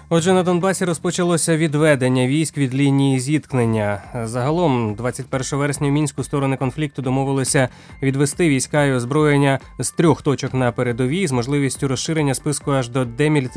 Отже, на Донбасі розпочалося відведення військ від лінії зіткнення. Загалом, 21 вересня в Мінську сторони конфлікту домовилися відвести війська і озброєння з 3 точок на передовій з можливістю розширення списку аж до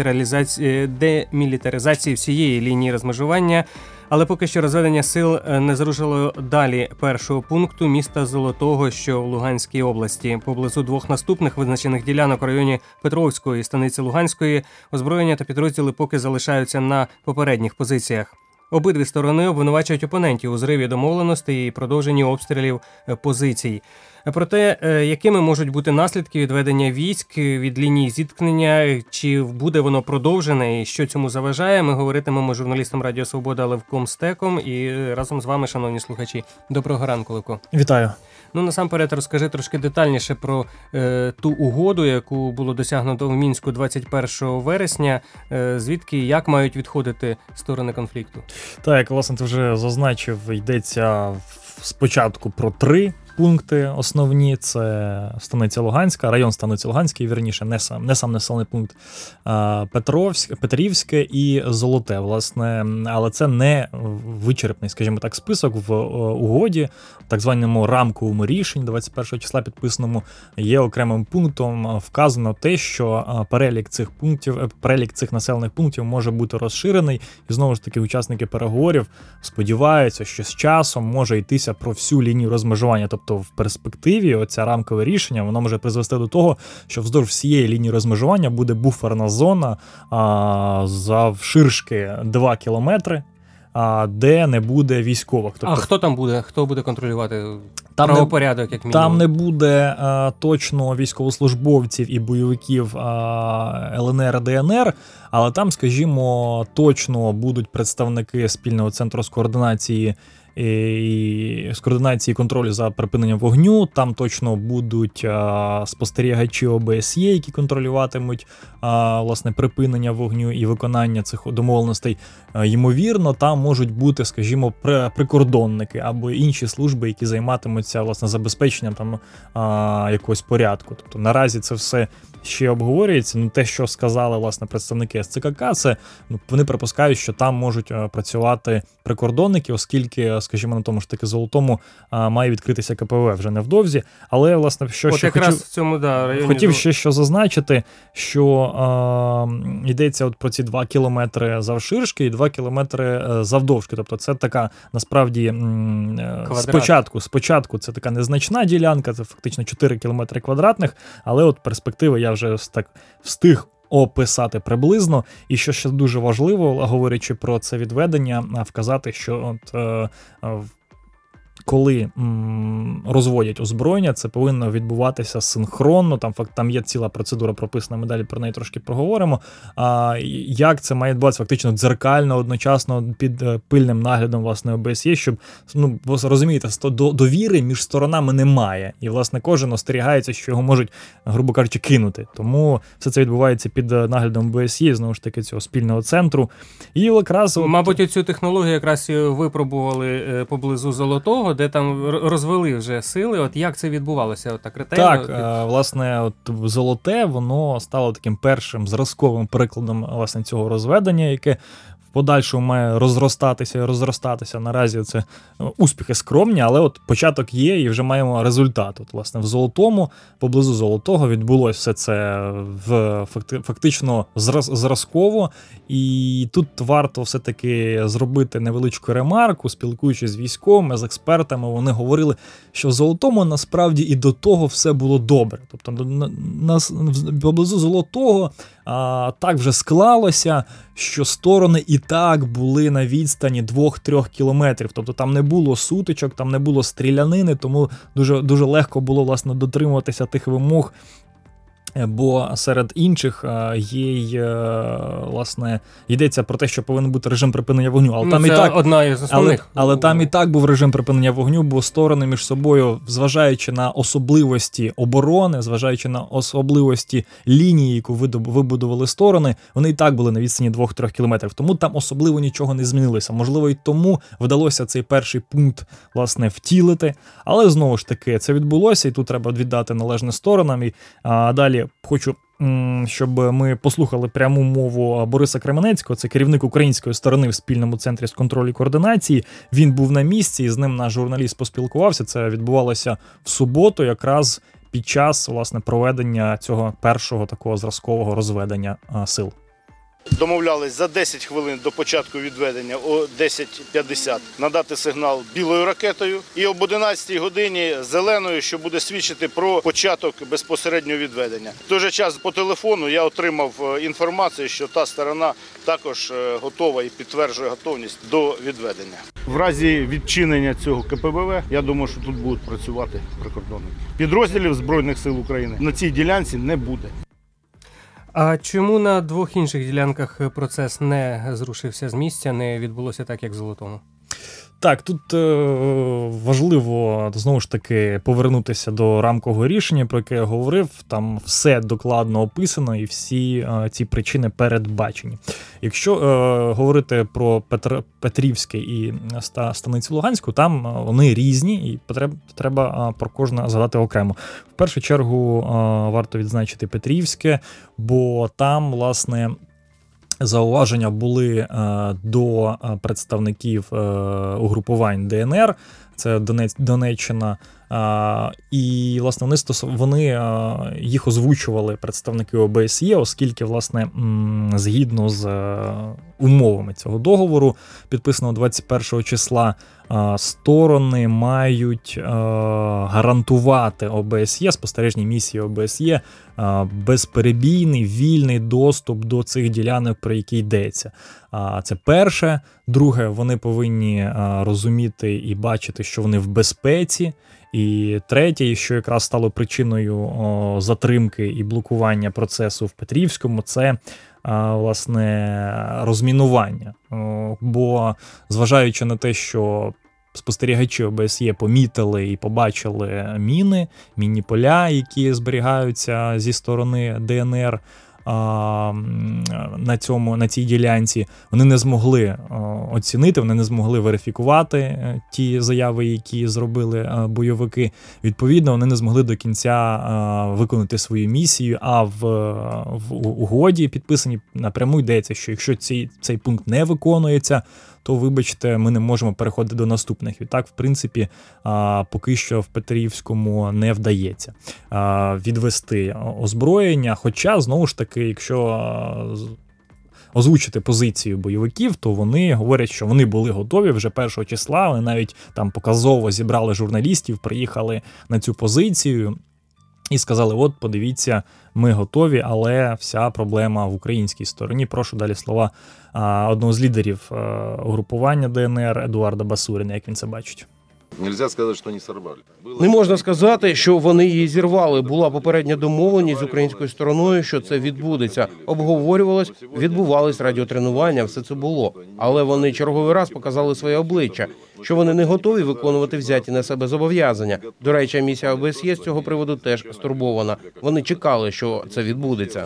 демілітаризації всієї лінії розмежування. Але поки що розведення сил не зрушило далі першого пункту міста Золотого, що в Луганській області. Поблизу 2 наступних визначених ділянок у районі Петровської і станиці Луганської озброєння та підрозділи поки залишаються на попередніх позиціях. Обидві сторони обвинувачують опонентів у зриві домовленостей і продовженні обстрілів позицій. Про те, якими можуть бути наслідки відведення військ від лінії зіткнення, чи буде воно продовжене і що цьому заважає, ми говоритимемо з журналістом Радіо Свобода Левком Стеком і разом з вами, шановні слухачі. Доброго ранку, Левко. Вітаю. Насамперед розкажи трошки детальніше про ту угоду, яку було досягнуто в Мінську 21 вересня. Звідки і як мають відходити сторони конфлікту? Так, як, власне, ти вже зазначив, йдеться спочатку про 3 пункти основні. Це станиця Луганська, район станиці Луганської, вірніше, не сам населений пункт, Петрівське і Золоте, власне. Але це не вичерпний, скажімо так, список в угоді, так званому рамковому рішенні 21 числа підписаному, є окремим пунктом вказано те, що перелік цих населених пунктів може бути розширений. І знову ж таки, учасники переговорів сподіваються, що з часом може йтися про всю лінію розмежування. Тобто в перспективі оце рамкове рішення, воно може призвести до того, що вздовж всієї лінії розмежування буде буферна зона завширшки 2 кілометри, де не буде військових. Тобто, а хто там буде? Хто буде контролювати правопорядок, як мінімум? Там не буде точно військовослужбовців і бойовиків ЛНР, ДНР, але там, скажімо, точно будуть представники спільного центру з координації і контролю за припиненням вогню. Там точно будуть спостерігачі ОБСЄ, які контролюватимуть власне припинення вогню і виконання цих домовленостей. Ймовірно, там можуть бути, скажімо, прикордонники або інші служби, які займатимуться власне забезпеченням там якогось порядку. Тобто наразі це все ще обговорюється. Те, що сказали власне представники СЦКК, це вони припускають, що там можуть працювати прикордонники, оскільки, скажімо, на тому ж таки Золотому має відкритися КПВ вже невдовзі. Але, власне, хотів ще що зазначити, що йдеться про ці 2 кілометри завширшки і 2 кілометри завдовжки. Тобто це така, насправді, спочатку це така незначна ділянка, це фактично 4 кілометри квадратних, але от перспективи я вже так встиг описати приблизно. І що ще дуже важливо, говорячи про це відведення, вказати, що коли розводять озброєння, це повинно відбуватися синхронно, там є ціла процедура прописана, ми далі про неї трошки проговоримо. Як це має відбуватися фактично дзеркально, одночасно під пильним наглядом власне ОБСЄ, щоб, ви розумієте, довіри між сторонами немає. І, власне, кожен остерігається, що його можуть, грубо кажучи, кинути. Тому все це відбувається під наглядом ОБСЄ, знову ж таки, цього спільного центру. І якраз... Мабуть, цю технологію якраз випробували поблизу Золотого, де там розвели вже сили. От як це відбувалося? От так ретельно? Так, власне, Золоте, воно стало таким першим зразковим прикладом власне цього розведення, яке в подальшому має розростатися. Наразі це успіхи скромні, але от початок є і вже маємо результат. От, власне, в Золотому, поблизу Золотого відбулося все це фактично зразково. І тут варто все-таки зробити невеличку ремарку, спілкуючись з військовими, з експертами, вони говорили, що в Золотому насправді і до того все було добре. Тобто поблизу Золотого так вже склалося, що сторони і так були на відстані 2-3 кілометрів. Тобто там не було сутичок, там не було стрілянини, тому дуже, дуже легко було, власне, дотримуватися тих вимог. Бо серед інших власне, йдеться про те, що повинен бути режим припинення вогню. Але там це і так, одна із основних. Але там і так був режим припинення вогню, бо сторони між собою, зважаючи на особливості оборони, зважаючи на особливості лінії, яку вибудували сторони, вони і так були на відстані 2-3 кілометрів. Тому там особливо нічого не змінилося. Можливо, і тому вдалося цей перший пункт, власне, втілити. Але, знову ж таки, це відбулося, і тут треба віддати належне сторонам. І далі хочу щоб ми послухали пряму мову Бориса Кременецького, це керівник української сторони в спільному центрі з контролю і координації. Він був на місці, і з ним наш журналіст поспілкувався. Це відбувалося в суботу, якраз під час, власне, проведення цього першого такого зразкового розведення сил. Домовлялись за 10 хвилин до початку відведення о 10:50 надати сигнал білою ракетою і об 11 годині зеленою, що буде свідчити про початок безпосереднього відведення. В той же час по телефону я отримав інформацію, що та сторона також готова і підтверджує готовність до відведення. В разі відчинення цього КПВВ, я думаю, що тут будуть працювати прикордонники. Підрозділів Збройних сил України на цій ділянці не буде. А чому на двох інших ділянках процес не зрушився з місця, не відбулося так, як в Золотому? Так, тут важливо, знову ж таки, повернутися до рамкового рішення, про яке я говорив. Там все докладно описано і всі ці причини передбачені. Якщо говорити про Петрівське і станицю Луганську, там вони різні і треба про кожне згадати окремо. В першу чергу варто відзначити Петрівське, бо там, власне, зауваження були до представників угрупувань ДНР, це Донеччина, і, власне, вони їх озвучували представники ОБСЄ, оскільки, власне, згідно з умовами цього договору, підписаного 21 числа, сторони мають гарантувати ОБСЄ, спостережній місії ОБСЄ, безперебійний, вільний доступ до цих ділянок, про які йдеться. Це перше. Друге, вони повинні розуміти і бачити, що вони в безпеці. І третє, що якраз стало причиною затримки і блокування процесу в Петрівському, це, власне, розмінування. Бо, зважаючи на те, що спостерігачі ОБСЄ помітили і побачили мінні поля, які зберігаються зі сторони ДНР на цій ділянці, вони не змогли оцінити, вони не змогли верифікувати ті заяви, які зробили бойовики. Відповідно, вони не змогли до кінця виконати свою місію, а в угоді підписані напряму йдеться, що якщо цей пункт не виконується, то, вибачте, ми не можемо переходити до наступних. Відтак, в принципі, поки що в Петрівському не вдається відвести озброєння. Хоча, знову ж таки, якщо озвучити позицію бойовиків, то вони говорять, що вони були готові вже 1 числа, вони навіть там показово зібрали журналістів, приїхали на цю позицію і сказали, от, подивіться, ми готові, але вся проблема в українській стороні. Прошу далі слова одного з лідерів угрупування ДНР Едуарда Басуріна, як він це бачить. Нельзя сказати, що вони сорвали. Не можна сказати, що вони її зірвали. Була попередня домовленість з українською стороною, що це відбудеться. Обговорювалось, відбувались радіотренування, все це було. Але вони черговий раз показали своє обличчя, що вони не готові виконувати взяті на себе зобов'язання. До речі, місія ОБСЄ з цього приводу теж стурбована. Вони чекали, що це відбудеться.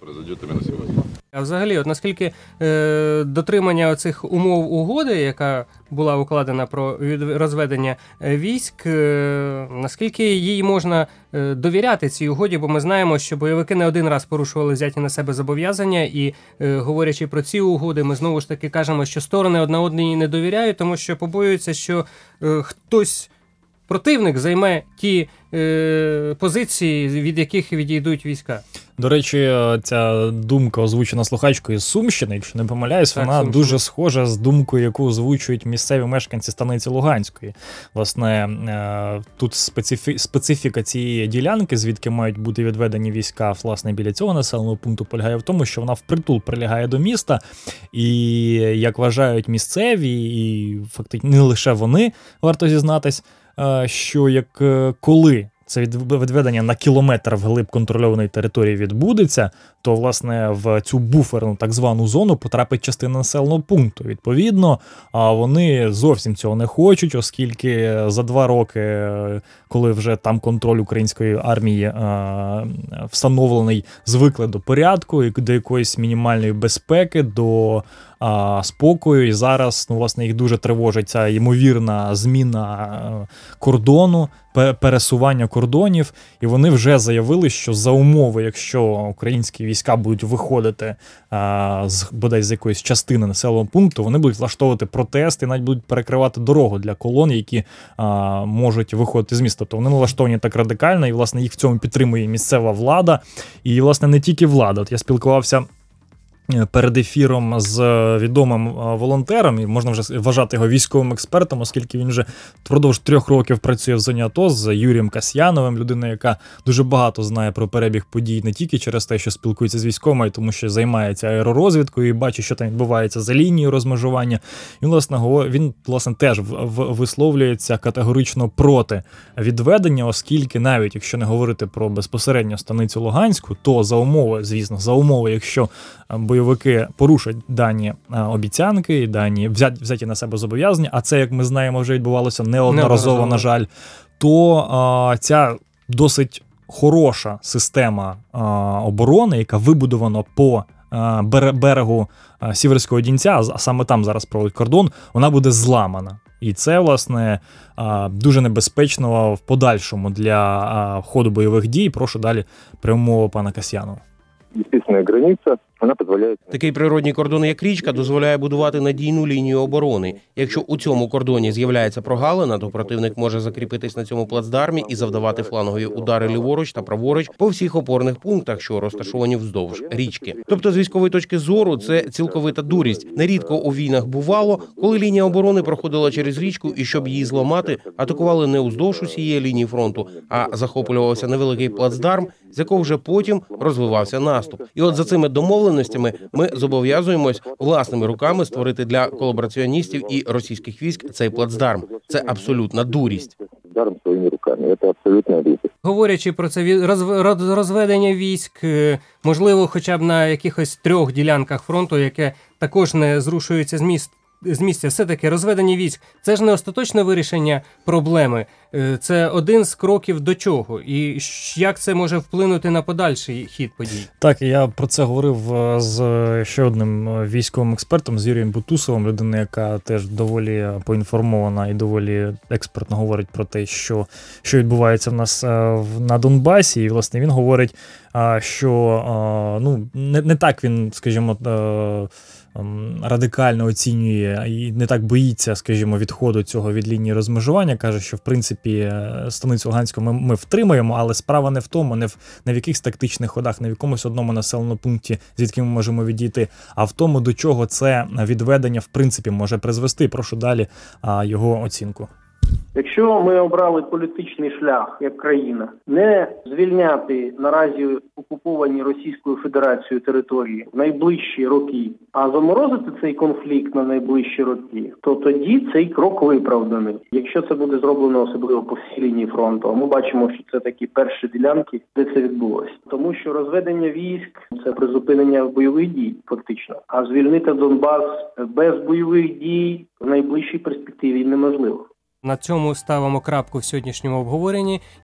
А взагалі, от наскільки дотримання оцих умов угоди, яка була укладена про розведення військ, наскільки їй можна довіряти цій угоді, бо ми знаємо, що бойовики не один раз порушували взяті на себе зобов'язання, і говорячи про ці угоди, ми знову ж таки кажемо, що сторони одна одній не довіряють, тому що побоюються, що хтось, противник, займе ті позиції, від яких відійдуть війська. До речі, ця думка, озвучена слухачкою з Сумщини, якщо не помиляюсь, так, вона Сумщина. дуже схожа з думкою, яку озвучують місцеві мешканці станиці Луганської. Власне, тут специфіка цієї ділянки, звідки мають бути відведені війська, власне, біля цього населеного пункту, полягає в тому, що вона впритул прилягає до міста, і, як вважають місцеві, і фактично не лише вони, варто зізнатись, що коли це відведення на кілометр вглиб контрольованої території відбудеться, то, власне, в цю буферну так звану зону потрапить частина населеного пункту. Відповідно, вони зовсім цього не хочуть, оскільки за 2 роки, коли вже там контроль української армії встановлений, звикли до порядку, до якоїсь мінімальної безпеки, до спокою, і зараз, власне, їх дуже тривожить ця ймовірна зміна кордону пересування кордонів, і вони вже заявили, що за умови, якщо українські війська будуть виходити бодай з якоїсь частини населеного пункту, вони будуть влаштовувати протести і навіть будуть перекривати дорогу для колон, які можуть виходити з міста. Тобто вони налаштовані так радикально, і, власне, їх в цьому підтримує місцева влада, і, власне, не тільки влада. От я спілкувався перед ефіром з відомим волонтером, і можна вже вважати його військовим експертом, оскільки він вже впродовж 3 років працює в зоні АТО з Юрієм Касьяновим, людина, яка дуже багато знає про перебіг подій не тільки через те, що спілкується з військовими, а й тому, що займається аеророзвідкою і бачить, що там відбувається за лінією розмежування. І, він, власне, теж висловлюється категорично проти відведення, оскільки навіть якщо не говорити про безпосередньо станицю Луганську, то за умови, якщо бойовики порушать дані обіцянки, дані взяті на себе зобов'язання, а це, як ми знаємо, вже відбувалося неодноразово, на жаль, то ця досить хороша система оборони, яка вибудована по берегу Сіверського Дінця, а саме там зараз проводить кордон, вона буде зламана. І це, власне, дуже небезпечно в подальшому для ходу бойових дій. Прошу далі пряму мову пана Касьянова. Естественная граница, она позволяет... Такий природній кордон, як річка, дозволяє будувати надійну лінію оборони. Якщо у цьому кордоні з'являється прогалина, то противник може закріпитись на цьому плацдармі і завдавати флангові удари ліворуч та праворуч по всіх опорних пунктах, що розташовані вздовж річки. Тобто, з військової точки зору, це цілковита дурість. Нерідко у війнах бувало, коли лінія оборони проходила через річку, і щоб її зламати, атакували не уздовж усієї лінії фронту, а захоплювався невеликий плацдарм, з якого вже потім розвивався наступ. І от за цими домовленостями ми зобов'язуємось власними руками створити для колабораціоністів і російських військ цей плацдарм. Це абсолютна дурість. Своїми руками. Це абсолютно дурість. Говорячи про це розведення військ, можливо, хоча б на якихось 3 ділянках фронту, яке також не зрушується з місця, все-таки розведення військ – це ж не остаточне вирішення проблеми, це один з кроків до чого. І як це може вплинути на подальший хід подій? Так, я про це говорив з ще одним військовим експертом, з Юрієм Бутусовим, людина, яка теж доволі поінформована і доволі експертно говорить про те, що відбувається в нас на Донбасі. І, власне, він говорить, що не так він, скажімо, радикально оцінює і не так боїться, скажімо, відходу цього від лінії розмежування. Каже, що, в принципі, станицю Луганську ми втримаємо, але справа не в тому, не в якихось тактичних ходах, не в якомусь одному населеному пункті, звідки ми можемо відійти, а в тому, до чого це відведення, в принципі, може призвести. Прошу далі його оцінку. Якщо ми обрали політичний шлях як країна, не звільняти наразі окуповані Російською Федерацією території в найближчі роки, а заморозити цей конфлікт на найближчі роки, то тоді цей крок виправданий. Якщо це буде зроблено особливо по всій лінії фронту, а ми бачимо, що це такі перші ділянки, де це відбулося. Тому що розведення військ – це призупинення бойових дій, фактично. А звільнити Донбас без бойових дій в найближчій перспективі неможливо. На цьому ставимо крапку в сьогоднішньому обговоренні.